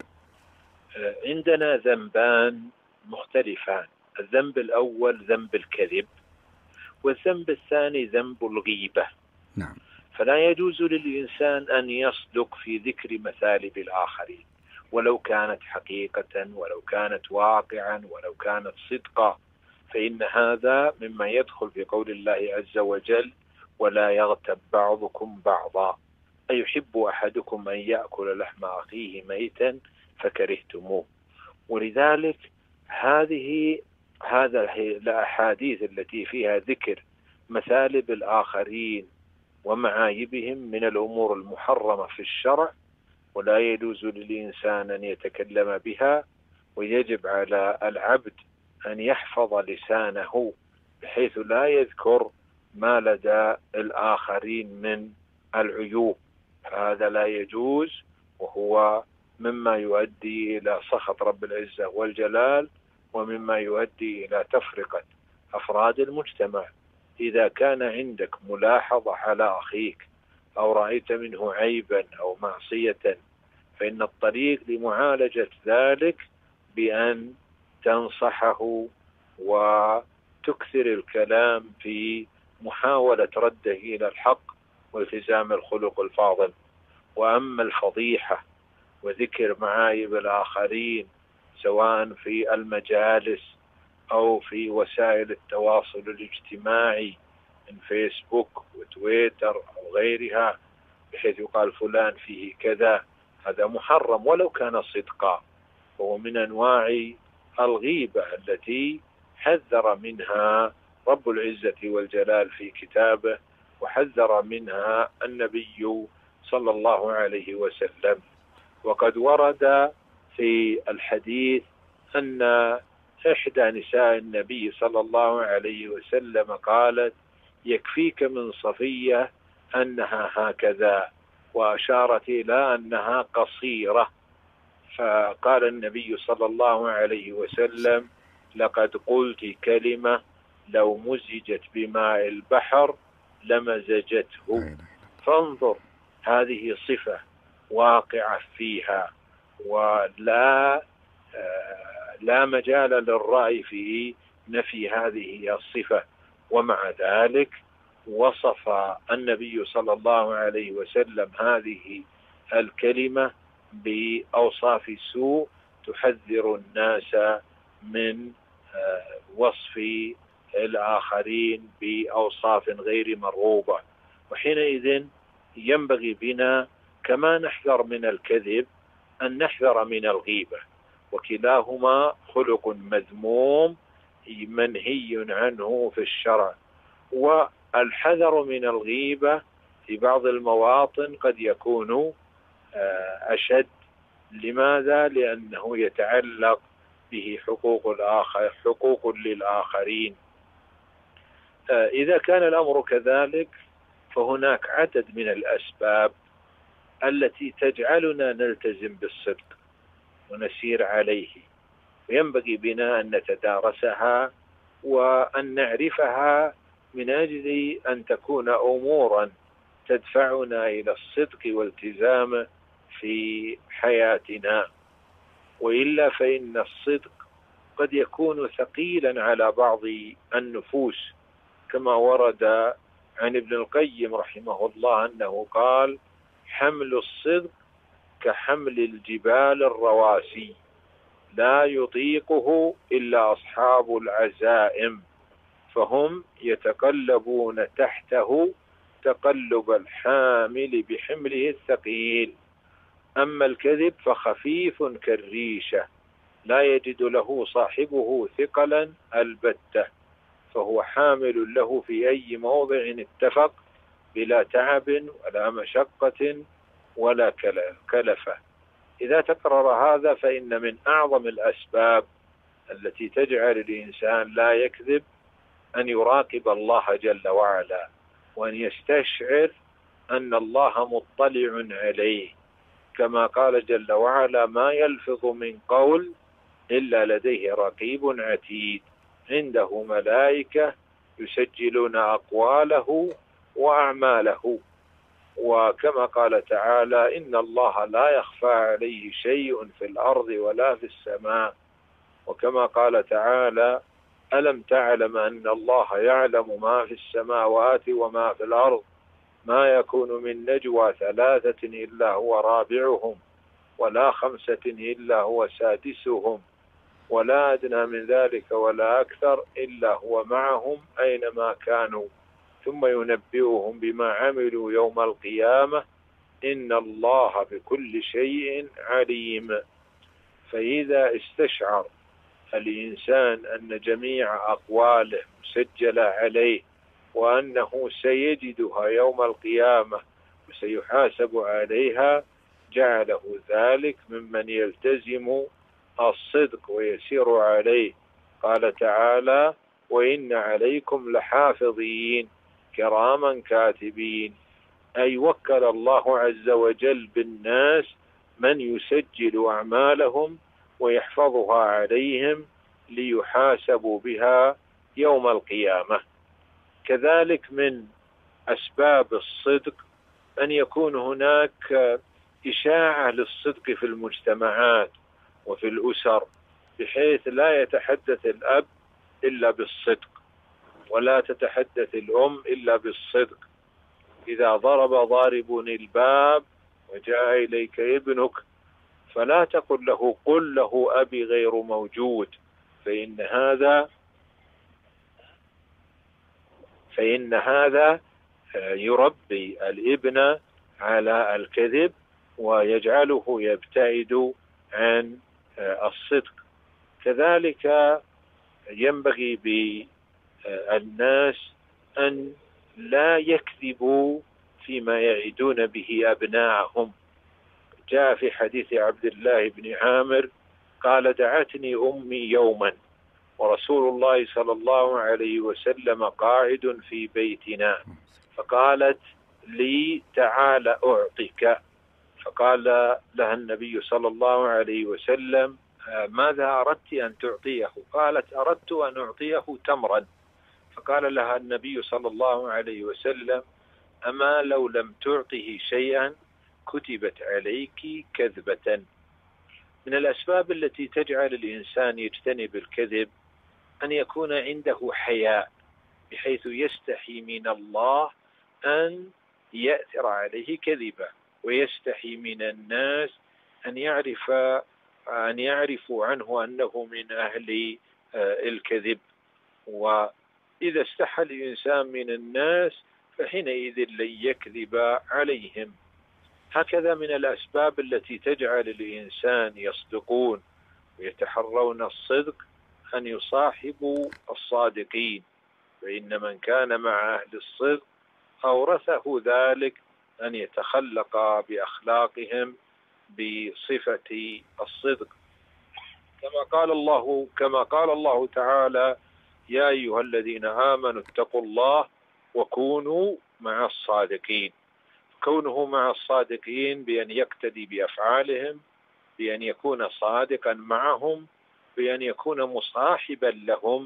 عندنا ذنبان مختلفان: الذنب الأول ذنب الكذب، والذنب الثاني ذنب الغيبة. نعم. فلا يجوز للإنسان أن يصدق في ذكر مثالب الآخرين، ولو كانت حقيقة ولو كانت واقعا ولو كانت صدقا، فإن هذا مما يدخل في قول الله عز وجل: ولا يغتب بعضكم بعضا، أيحب أحدكم أن يأكل لحم أخيه ميتا فكرهتموه. ولذلك هذه هذا الأحاديث التي فيها ذكر مثالب الآخرين ومعايبهم من الأمور المحرمة في الشرع، ولا يجوز للإنسان أن يتكلم بها، ويجب على العبد أن يحفظ لسانه بحيث لا يذكر ما لدى الآخرين من العيوب، هذا لا يجوز، وهو مما يؤدي إلى سخط رب العزة والجلال، ومما يؤدي إلى تفرقة أفراد المجتمع. إذا كان عندك ملاحظة على أخيك أو رأيت منه عيبا أو معصية، فإن الطريق لمعالجة ذلك بأن تنصحه وتكثر الكلام في محاولة رده إلى الحق والتزام الخلق الفاضل. وأما الفضيحة وذكر معايب الآخرين سواء في المجالس أو في وسائل التواصل الاجتماعي من فيسبوك وتويتر أو غيرها، بحيث يقال فلان فيه كذا، هذا محرم ولو كان صدقا، وهو من أنواع الغيبة التي حذر منها رب العزة والجلال في كتابه، وحذر منها النبي صلى الله عليه وسلم. وقد ورد في الحديث أن إحدى نساء النبي صلى الله عليه وسلم قالت: يكفيك من صفية أنها هكذا، وأشارت إلى أنها قصيرة، فقال النبي صلى الله عليه وسلم: لقد قلت كلمة لو مزجت بماء البحر لمزجته. فانظر، هذه صفة واقعة فيها، ولا لا مجال للرأي في نفي هذه الصفة. ومع ذلك وصف النبي صلى الله عليه وسلم هذه الكلمة بأوصاف سوء تحذر الناس من وصف الآخرين بأوصاف غير مرغوبة. وحينئذ ينبغي بنا كما نحذر من الكذب أن نحذر من الغيبة، وكلاهما خلق مذموم منهي عنه في الشرع. والحذر من الغيبة في بعض المواطن قد يكون أشد. لماذا؟ لأنه يتعلق به حقوق الآخر، حقوق للآخرين. إذا كان الأمر كذلك فهناك عدد من الأسباب التي تجعلنا نلتزم بالصدق ونسير عليه، وينبغي بنا أن نتدارسها وأن نعرفها من أجل أن تكون أمورا تدفعنا إلى الصدق والالتزام في حياتنا. وإلا فإن الصدق قد يكون ثقيلا على بعض النفوس، كما ورد عن ابن القيم رحمه الله أنه قال: حمل الصدق كحمل الجبال الرواسي لا يطيقه إلا أصحاب العزائم، فهم يتقلبون تحته تقلب الحامل بحمله الثقيل. أما الكذب فخفيف كالريشة لا يجد له صاحبه ثقلا البتة، فهو حامل له في أي موضع اتفق بلا تعب ولا مشقة ولا كلفة. إذا تكرر هذا فإن من أعظم الأسباب التي تجعل الإنسان لا يكذب أن يراقب الله جل وعلا، وأن يستشعر أن الله مطلع عليه، كما قال جل وعلا: ما يلفظ من قول إلا لديه رقيب عتيد عنده ملائكة يسجلون أقواله وأعماله. وكما قال تعالى: إن الله لا يخفى عليه شيء في الأرض ولا في السماء. وكما قال تعالى: ألم تعلم أن الله يعلم ما في السماوات وما في الأرض ما يكون من نجوى ثلاثة إلا هو رابعهم ولا خمسة إلا هو سادسهم ولا أدنى من ذلك ولا أكثر إلا هو معهم أينما كانوا ثم ينبئهم بما عملوا يوم القيامة إن الله بكل شيء عليم. فإذا استشعر الإنسان أن جميع أقواله مسجلة عليه وأنه سيجدها يوم القيامة وسيحاسب عليها، جعله ذلك ممن يلتزم الصدق ويسير عليه. قال تعالى: وإن عليكم لحافظين كراما كاتبين، أي وكل الله عز وجل بالناس من يسجل أعمالهم ويحفظها عليهم ليحاسبوا بها يوم القيامة. كذلك من أسباب الصدق أن يكون هناك إشاعة للصدق في المجتمعات وفي الأسر، بحيث لا يتحدث الأب إلا بالصدق، ولا تتحدث الأم إلا بالصدق. إذا ضرب ضارب الباب وجاء إليك ابنك فلا تقل له قل له أبي غير موجود، فإن هذا فإن هذا يربي الابن على الكذب ويجعله يبتعد عن الصدق. كذلك ينبغي بالناس أن لا يكذبوا فيما يعدون به أبناءهم. جاء في حديث عبد الله بن عامر قال دعتني أمي يوما ورسول الله صلى الله عليه وسلم قاعد في بيتنا، فقالت لي تعال أعطيك، فقال لها النبي صلى الله عليه وسلم ماذا أردت أن تعطيه؟ قالت أردت أن أعطيه تمرا، فقال لها النبي صلى الله عليه وسلم أما لو لم تعطه شيئا كتبت عليك كذبة. من الأسباب التي تجعل الإنسان يجتنب الكذب أن يكون عنده حياء، بحيث يستحي من الله أن يأثر عليه كذبة، ويستحي من الناس أن يعرف أن يعرفوا عنه أنه من أهل الكذب. وإذا استحى الإنسان من الناس فحينئذ لن يكذب عليهم. هكذا من الأسباب التي تجعل الإنسان يصدقون ويتحرون الصدق أن يصاحبوا الصادقين، فإن من كان مع أهل الصدق أورثه ذلك أن يتخلق بأخلاقهم بصفة الصدق، كما قال الله كما قال الله تعالى يا أيها الذين آمنوا اتقوا الله وكونوا مع الصادقين. كونه مع الصادقين بأن يقتدي بأفعالهم، بأن يكون صادقا معهم، بأن يكون مصاحبا لهم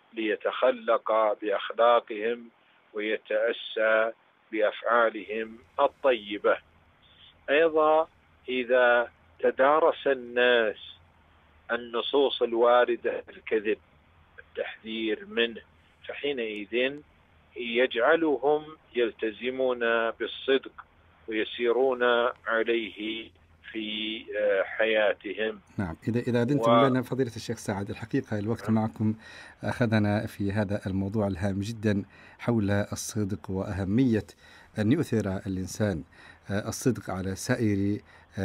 ليتخلق بأخلاقهم ويتأسى بأفعالهم الطيبة. أيضا إذا تدارس الناس النصوص الواردة في الكذب التحذير منه، فحينئذ يجعلهم يلتزمون بالصدق ويسيرون عليه في حياتهم. نعم، إذا إذا أذنتم و... لنا فضيلة الشيخ سعد، الحقيقة الوقت معكم أخذنا في هذا الموضوع الهام جدا حول الصدق وأهمية أن يؤثر الإنسان الصدق على سائر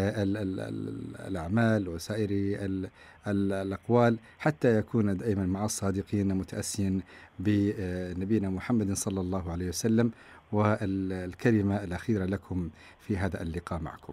الأعمال وسائر الأقوال حتى يكون دائما مع الصادقين متأسيا بنبينا محمد صلى الله عليه وسلم. والكلمة الأخيرة لكم في هذا اللقاء معكم.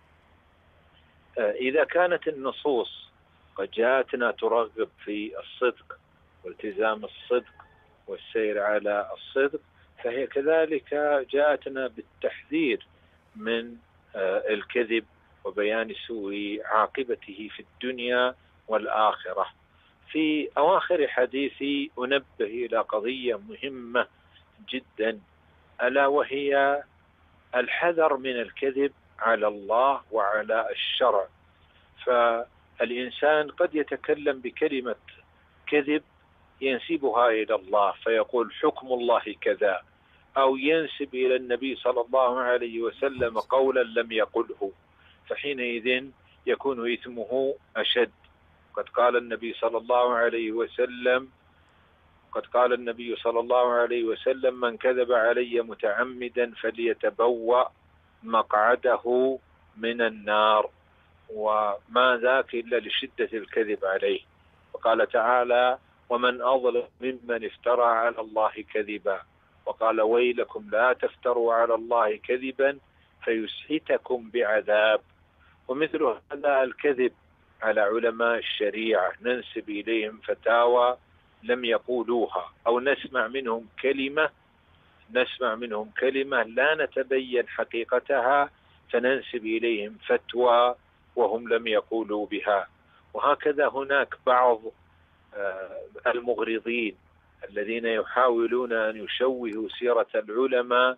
إذا كانت النصوص قد جاءتنا ترغب في الصدق والتزام الصدق والسير على الصدق، فهي كذلك جاءتنا بالتحذير من الكذب وبيان سوء عاقبته في الدنيا والآخرة. في أواخر حديثي أنبه إلى قضية مهمة جدا، ألا وهي الحذر من الكذب على الله وعلى الشرع. فالإنسان قد يتكلم بكلمة كذب ينسبها إلى الله فيقول حكم الله كذا، أو ينسب إلى النبي صلى الله عليه وسلم قولا لم يقله، فحينئذ يكون إثمه أشد. قد قال النبي صلى الله عليه وسلم قد قال النبي صلى الله عليه وسلم من كذب علي متعمدا فليتبوأ مقعده من النار، وما ذاك إلا لشدة الكذب عليه. وقال تعالى ومن أظلم ممن افترى على الله كذبا، وقال ويلكم لا تفتروا على الله كذبا فيسحتكم بعذاب. ومثل هذا الكذب على علماء الشريعة ننسب إليهم فتاوى لم يقولوها، أو نسمع منهم كلمة نسمع منهم كلمة لا نتبين حقيقتها فننسب إليهم فتوى وهم لم يقولوا بها. وهكذا هناك بعض المغرضين الذين يحاولون أن يشوهوا سيرة العلماء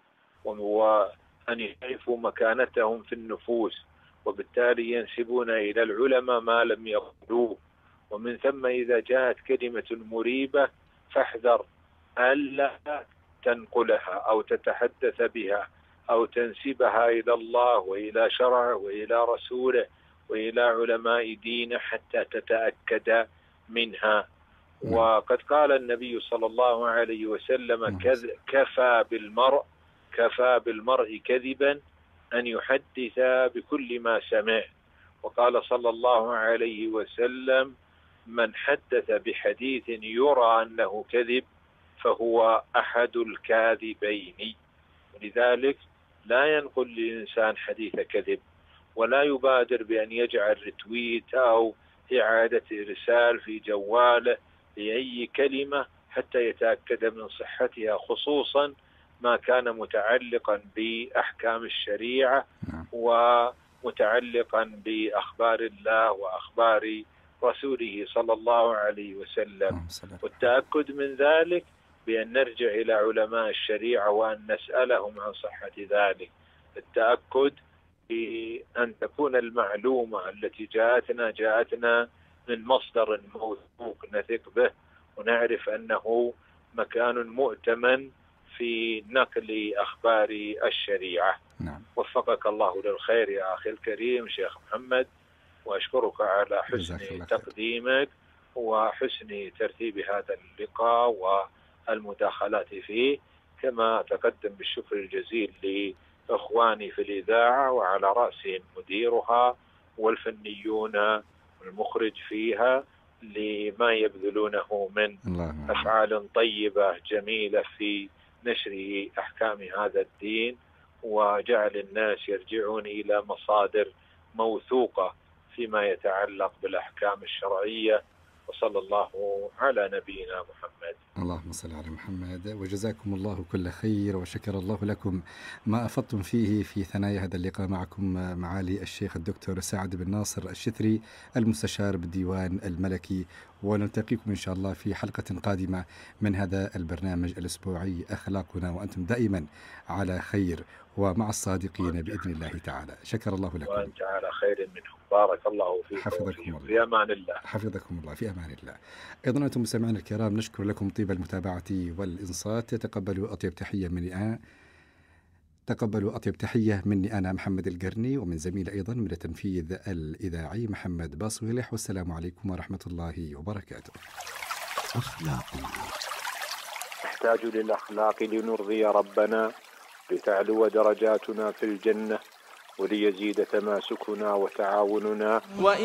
وأن يعرفوا مكانتهم في النفوس، وبالتالي ينسبون إلى العلماء ما لم يقولوه. ومن ثم إذا جاءت كلمة مريبة فاحذر ألا تنقلها أو تتحدث بها أو تنسبها إلى الله وإلى شرعه وإلى رسوله وإلى علماء دينه حتى تتأكد منها. وقد قال النبي صلى الله عليه وسلم كفى بالمرء كفى بالمرء كذبا أن يحدث بكل ما سمع. وقال صلى الله عليه وسلم من حدث بحديث يرى أنه كذب فهو أحد الكاذبين. ولذلك لا ينقل للإنسان حديث كذب، ولا يبادر بأن يجعل رتويت أو إعادة إرسال في جواله لأي كلمة حتى يتأكد من صحتها، خصوصا ما كان متعلقا بأحكام الشريعة ومتعلقا بأخبار الله وأخبار رسوله صلى الله عليه وسلم. والتأكد من ذلك بأن نرجع إلى علماء الشريعة وأن نسألهم عن صحة ذلك. التأكد بأن تكون المعلومة التي جاءتنا جاءتنا من مصدر موثوق نثق به ونعرف أنه مكان مؤتمن في نقل أخبار الشريعة. نعم. وفقك الله للخير يا أخي الكريم شيخ محمد، وأشكرك على حسن تقديمك وحسن ترتيب هذا اللقاء والمداخلات فيه، كما تقدم بالشكر الجزيل لإخواني في الإذاعة وعلى رأسهم مديرها والفنيون والمخرج فيها لما يبذلونه من أفعال طيبة جميلة في نشر أحكام هذا الدين وجعل الناس يرجعون إلى مصادر موثوقة فيما يتعلق بالأحكام الشرعية. وصلى الله على نبينا محمد. اللهم صل على محمد. وجزاكم الله كل خير، وشكر الله لكم ما أفضتم فيه في ثنايا هذا اللقاء معكم معالي الشيخ الدكتور سعد بن ناصر الشثري المستشار بالديوان الملكي. ونلتقيكم إن شاء الله في حلقة قادمة من هذا البرنامج الأسبوعي أخلاقنا، وأنتم دائما على خير ومع الصادقين بإذن الله تعالى. شكر الله لكم. وأنت على خير منهم. بارك الله فيكم. حفظكم الله. في أمان الله. حفظكم الله في أمان الله. أيضا أنتم مستمعين الكرام، نشكر لكم طيب المتابعة والإنصات. تقبلوا أطيب تحية مني أنا تقبلوا أطيب تحية مني أنا محمد القرني، ومن زميل أيضا من التنفيذ الإذاعي محمد باصويلح. والسلام عليكم ورحمة الله وبركاته. أخلاقنا نحتاج للأخلاق لنرضي ربنا، لتعلو درجاتنا في الجنة، وليزيد تماسكنا وتعاوننا.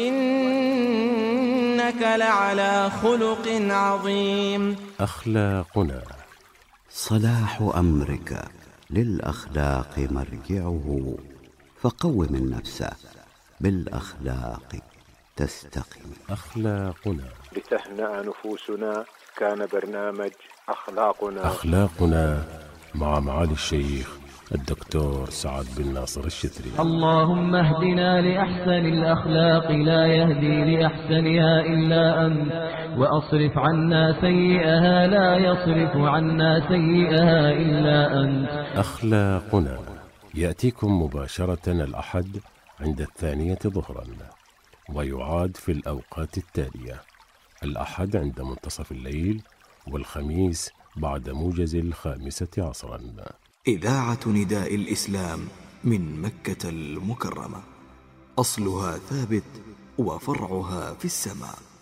وإنك لعلى خلق عظيم. أخلاقنا صلاح أمرك للأخلاق مرجعه، فقوم النفس بالأخلاق تستقيم. أخلاقنا لتهنأ نفوسنا كان برنامج أخلاقنا أخلاقنا مع معالي الشيخ الدكتور سعد بن ناصر الشثري. اللهم اهدنا لأحسن الأخلاق لا يهدي لأحسنها إلا أنت، وأصرف عنا سيئها لا يصرف عنا سيئها إلا أنت. أخلاقنا يأتيكم مباشرة الأحد عند الثانية ظهرا، ويعاد في الأوقات التالية: الأحد عند منتصف الليل، والخميس بعد موجز الخامسة عصرا. إذاعة نداء الإسلام من مكة المكرمة، أصلها ثابت وفرعها في السماء.